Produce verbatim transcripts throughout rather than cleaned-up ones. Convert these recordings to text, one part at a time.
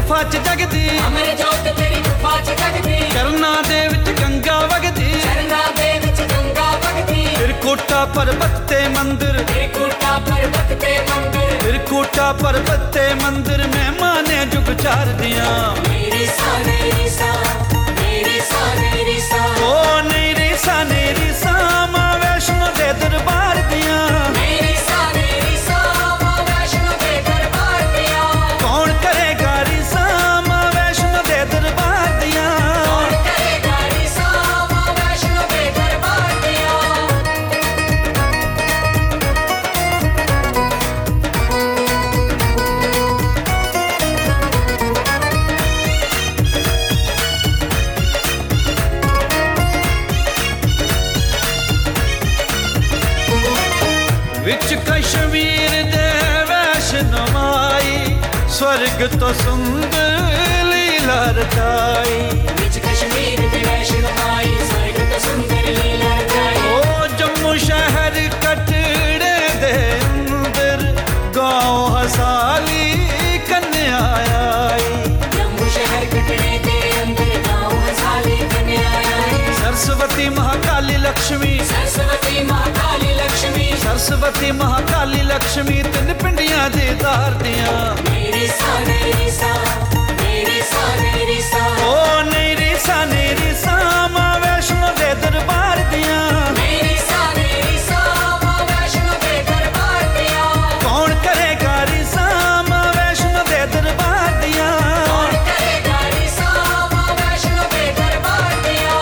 गुफा च जगदी अमर जोत तेरी गुफा च जगदी चरना दे विच गंगा वगदी चरना दे विच गंगा वगदी त्रिकुटा पर्वत ते मंदिर त्रिकुटा पर्वत ते मंदिर त्रिकुटा पर्वत ते मंदिर महिमा ने जुग चार दियां मेरी सा मेरी सा मेरी सा मेरी सा ओ नहीं रे सा नहीं रे सा मां वैष्णो दे दरबार दियां मेरी सा मेरी सा मां वैष्णो दे दरबार दियां कौन करेगा रिसा मां वैष्णो दे दरबार दियां कौन करेगा रिसा मां वैष्णो दे दरबार दियां विच कश्मीर दे वैष्णो माई स्वर्ग तो सुंदर लीला रचाई विच कश्मीर दे वैष्णो माई स्वर्ग तो सुंदर लीला रचाई ओ जम्मू शहर कटड़े दे अंदर गांव हसाली कन्या आई जम्मू शहर कटड़े दे अंदर गांव हसाली कन्या आई सरस्वती महाकाली लक्ष्मी सरस्वती महाकाली लक्ष्मी सरस्वती महाकाली लक्ष्मी तीन पिंडियां दे दार दियां मेरी सा मेरी सा मेरी सा मेरी सा ओ नहीं रे सा नहीं रे सा मां वैष्णो दे दरबार दियां मेरी सा मेरी सा मां वैष्णो दे दरबार दियां कौन करेगा रिसा मां वैष्णो दे दरबार दियां कौन करेगा रिसा मां वैष्णो दे दरबार दियां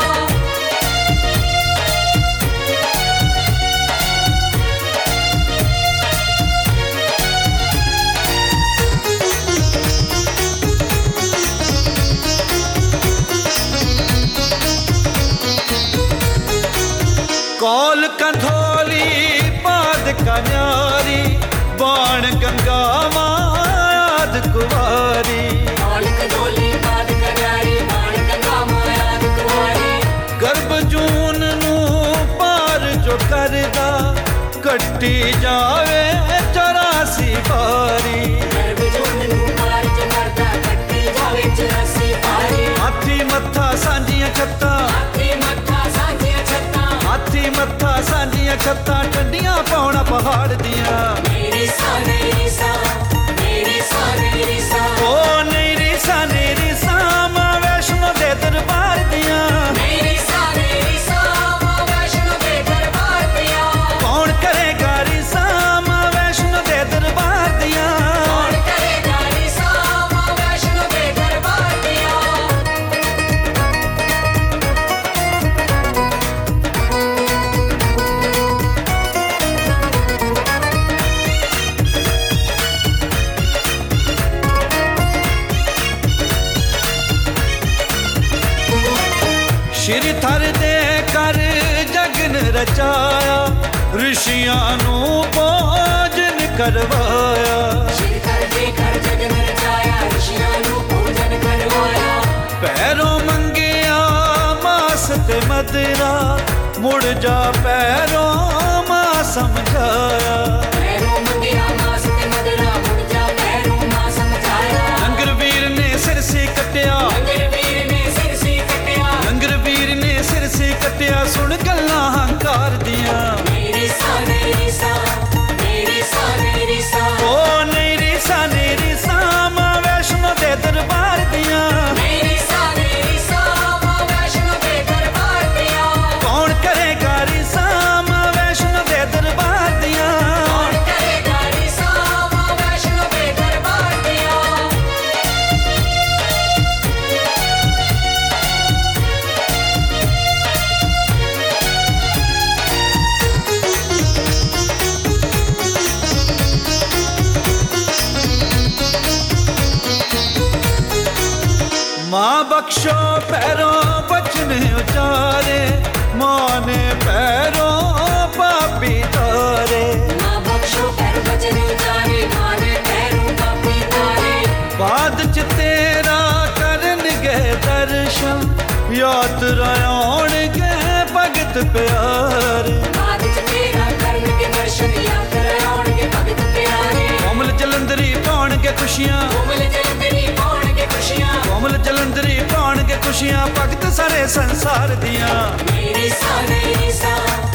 कौल कंधोली पाद कन्यारी बाण गंगा मायाद कुवारी कौल कदोली बाद कन्यारी बाण गंगा मायाद कुवारी गर्भ जून नू पार जो करदा कट्टी जावे चौरासी बारी गर्भ जून नू पार जो करदा कट्टी जावे चौरासी बारी हाथी मत्था सांझियां छत्तां हाथी मत्था सांझियां छत्तां हाथी मत्था सांझियां छत्तां ठंडियां पौना पहाड़ दियां मेरी सा मेरी सा मेरी सा मेरी सा ओ नहीं रे सा नहीं रे सा मां वैष्णो दे दरबार दियां मेरी सा मेरी सा मां वैष्णो दे दरबार दियां कौन करेगा रिसा मां वैष्णो दे दरबार दियां कौन करेगा रिसा मां वैष्णो दे दरबार दियां श्री थर दे कर जगन रचाया ऋषियां नू भोजन करवाया श्री कर दे कर जगन रचाया ऋषियां नू पूजन करवाया पैरों मंगिया मास ते मदरा मुड़ जा पैरों मां समझाया पैरों मंगिया मास ते मदरा मुड़ जा पैरों मां समझाया लंगर वीर ने सिर से कटिया लंगर वीर ने सिर से कटिया लंगर वीर ने सिर से कटिया सुन गल्लां हंकार दियां मेरी सा मेरी सा मेरी सा मेरी सा ओ नहीं रे सा नहीं रे सा मां वैष्णो दे दरबार दियां मेरी सा मेरी सा मां वैष्णो दे दरबार दियां कौन करेगा रिसा मां वैष्णो दे दरबार दियां कौन करेगा रिसा मां वैष्णो दे दरबार दियां मां बख्शो पैरों बचन उचारे मां ने पैरों पापी तारे मां बख्शो पैर बचन उचारे मां ने पैरों पापी तारे बाद च तेरा करन गए दर्शन यात्रा आउण गए भगत प्यारे बाद च तेरा करन के दर्शन यात्रा आउण के भगत प्यारे कोमल जलंधरी पाउणगे खुशियां कोमल जलंधरी पाउणगे ਖੁਸ਼ੀਆਂ ਭਗਤ ਸਾਰੇ ਸੰਸਾਰ ਦੀਆਂ। ਮੇਰੀ ਸਾਰੇ ਸਾ